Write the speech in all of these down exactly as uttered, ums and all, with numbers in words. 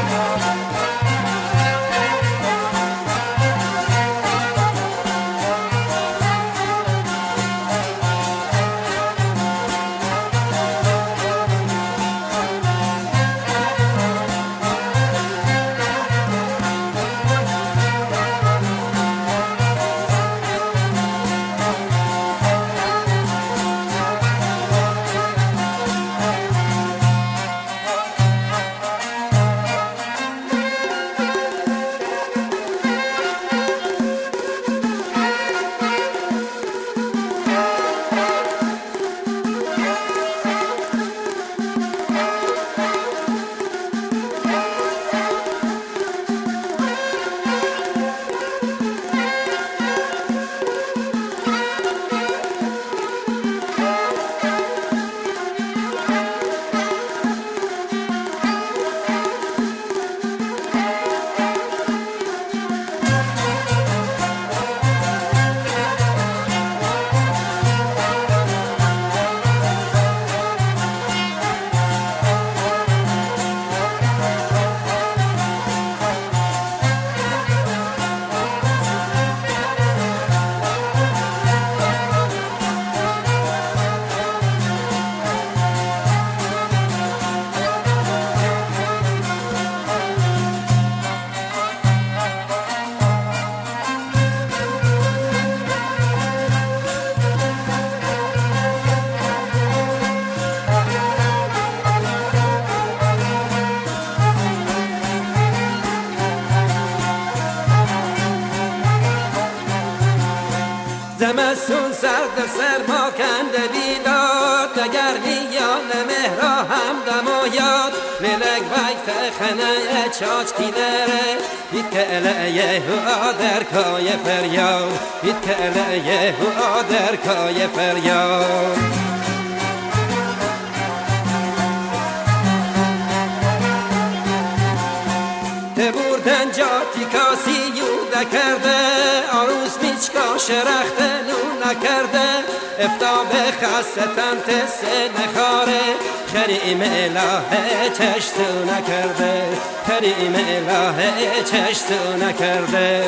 زمستون سرد سرما کنده بیداد اگر میان مهرا هم دمایاد للک وقت خنه چاچ کینره بیت که الیه و آدر کای فریاد بیت که الیه و آدر کای فریاد بردن جاتی کاسی یوده کرده آروز میچکا شرخت نو نکرده افتاب خستم تسه نخاره کریم الهه چشتو نکرده کریم الهه چشتو نکرده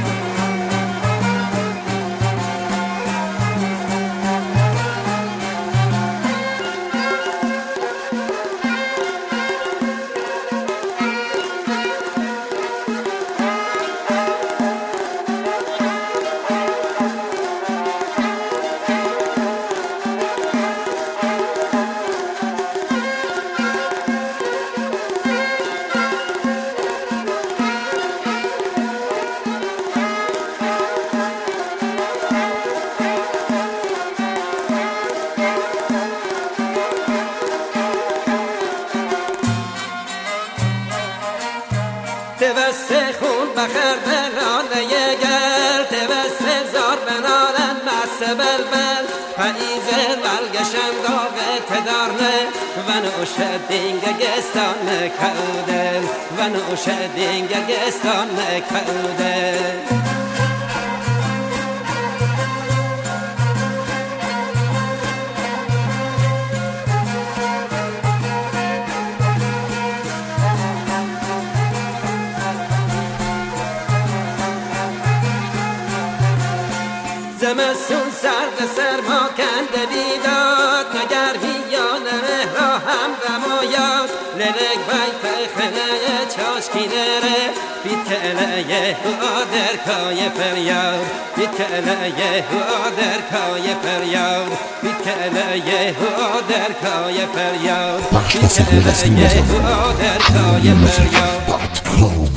توسه خون بخر بلاله گل توسه زار بنالن مس بلبل پاییزه بلگشن داغه تدارنه و نوشه دینگه گستانه کودل و نوشه دینگه گستانه کودل زمستون سرد سرما کنده بیداد نگر بیان مهرا هم دمایاد للک بیت خنه چاشکینره بیت که الیه و آدر کای فریاد بیت که الیه و آدر کای فریاد بیت که الیه و آدر کای فریاد بیت که الیه و آدر کای فریاد